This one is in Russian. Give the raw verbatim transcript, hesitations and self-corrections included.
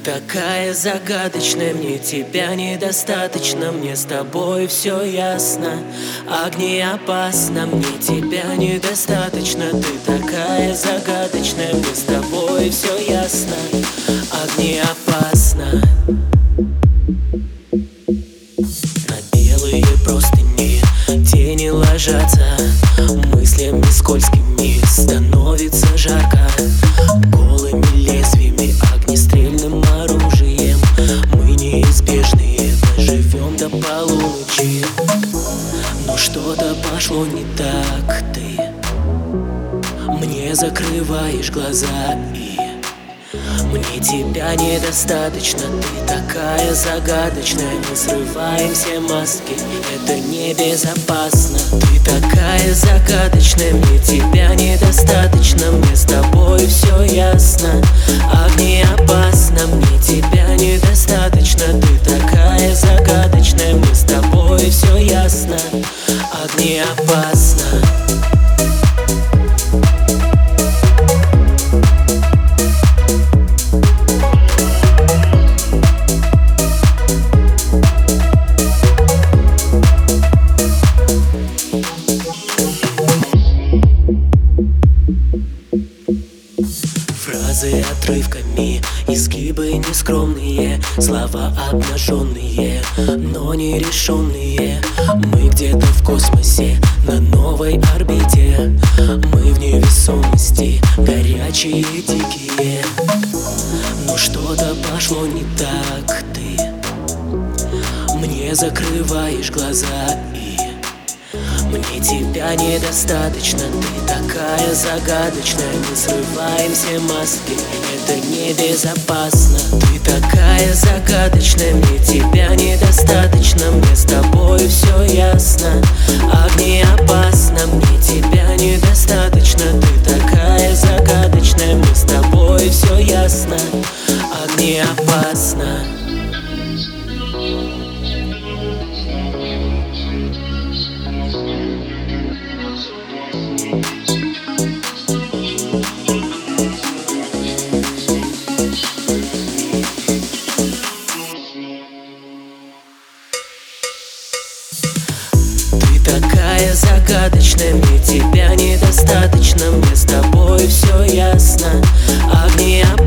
такая загадочная, мне тебя недостаточно, мне с тобой все ясно. Огни опасно, мне тебя недостаточно, ты такая загадочная, мне с тобой все ясно. Огни опасно. На белые простыни тени ложатся, мыслями скользкими становится жарко. Голыми лезвиями, огнестрельным оружием мы неизбежные, доживем до полуночи. Но что-то пошло не так, ты мне закрываешь глаза, и мне тебя недостаточно, ты такая загадочная. Мы срываем все маски, это небезопасно. Ты такая загадочная, мне тебя недостаточно, мне с тобой все ясно. Огни опасно, мне тебя недостаточно, ты такая загадочная, мне с тобой все ясно. Огни опасно. Фразы отрывками, изгибы нескромные, слова обнаженные, но нерешенные. Мы где-то в космосе, на новой орбите. Мы в невесомости, горячие и дикие. Но что-то пошло не так, ты мне закрываешь глаза, и мне тебя недостаточно, ты такая загадочная. Мы срываем все маски, это небезопасно. Ты такая загадочная, мне тебя недостаточно, мне с тобой все ясно. Огни опасно, мне тебя недостаточно, ты такая загадочная, мне с тобой все ясно. Огни опасно. Такая загадочная, мне тебя недостаточно, мне с тобой все ясно. Огни опасно.